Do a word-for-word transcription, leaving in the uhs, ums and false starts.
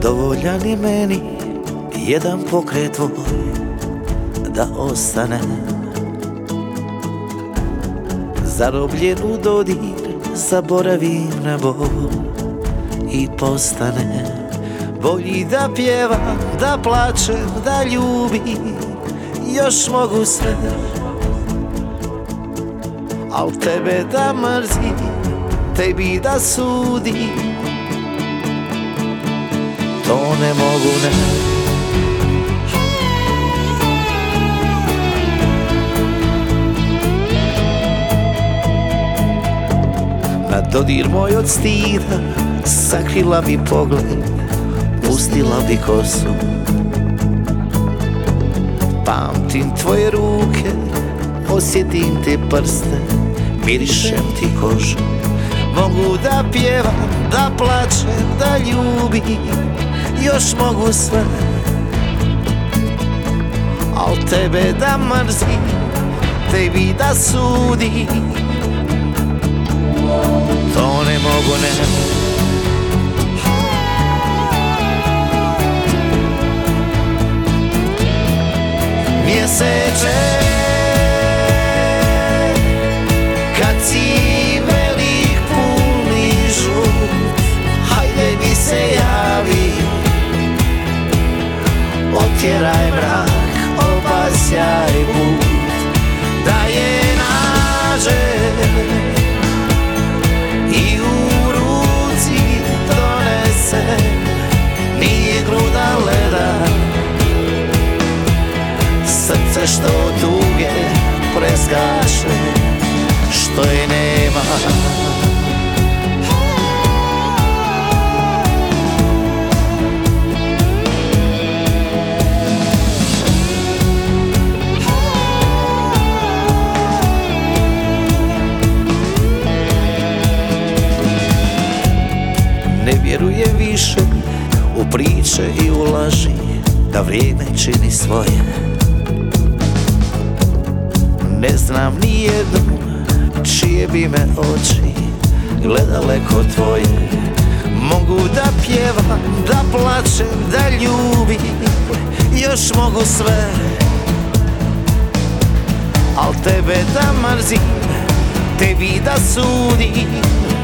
Dovoljan je meni jedan pokret tvoj da ostane zarobljen u dodir, zaboravim na bol i postane bolji da pjevam, da plačem, da ljubim, još mogu sve, al tebe da mrzim, tebi da sudim, to ne mogu, ne. Na dodir moj od stida sakrila bi pogled, pustila bi kosu. Pamtim tvoje ruke, osjetim te prste, mirišem ti kožu. Mogu da pjevam, da plačem, da ljubim, još mogu sve, al tebe da mrzim, tebi da sudim, to ne mogu, ne. Mjeseče, kad si velik, pun i žut, hajde mi se javi, otjeraj mrak, obasjaj put, da je nađe i u ruci donese, nije gruda leda, srce što tuge preskaše, što je nema. Ne vjerujem više u priče i u laži, da vrijeme čini svoje. Ne znam ni jednu čije bi me oči gledale ko tvoje. Mogu da pjevam, da plačem, da ljubim, još mogu sve, al tebe da mrzim, tebi da sudim,